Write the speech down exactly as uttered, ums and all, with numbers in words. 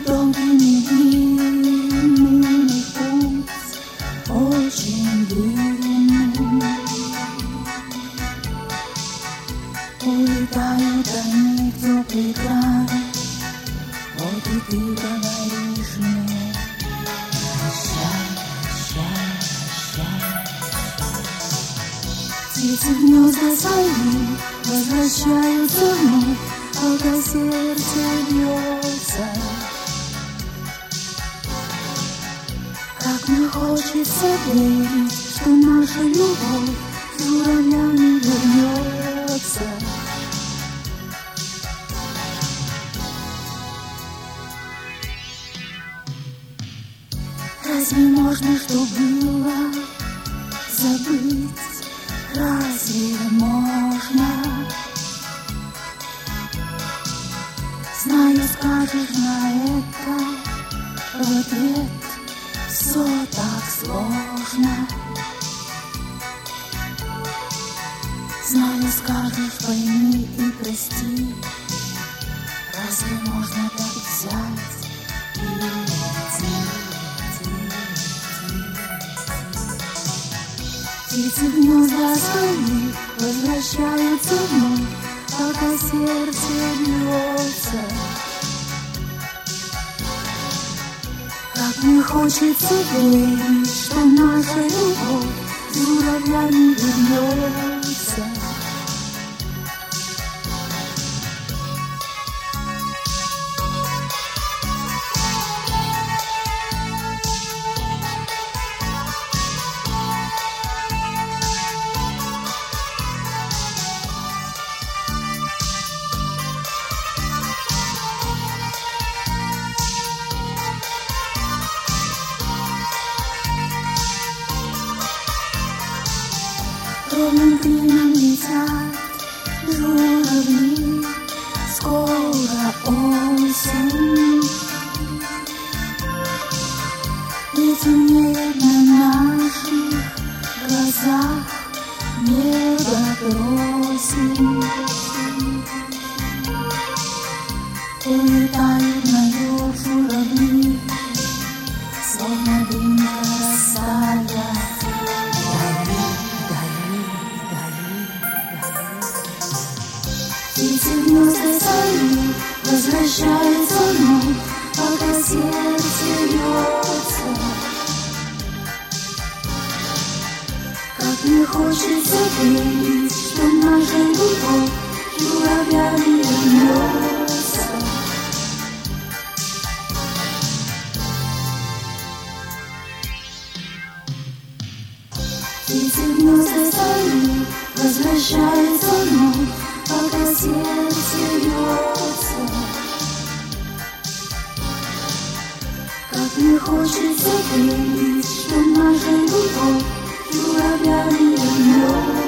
Долгими длинными путь, очень длинный. Улетают они в теплый край, вот и ты говоришь мне: прощай, прощай, прощай. Птицы в гнезда свои возвращаются вновь, пока сердце бьется. Как мне хочется верить, что наша любовь журавлями вернется. Разве можно, что было, забыть? Разве можно? Знаю, скажешь на это в ответ: все так сложно. Знаю, скажешь, пойми и прости. Разве можно так взять и уйти? Птицы в гнезда свои возвращаются вновь, пока сердце бьется. Как мне хочется верить, что наша любовь журавлями вернется. Ровным клином летят журавли, скоро осень. И темнеет на наших глазах небо просит. Улетают на юг журавли, словно дымка растаял. Птицы в гнезда свои возвращаются вновь, пока сердце бьется. Как мне хочется верить, что наша любовь журавлями вернется. Птицы в гнезда свои возвращаются вновь, пока сердце бьется. Как мне хочется верить, что наша любовь журавлями вернется.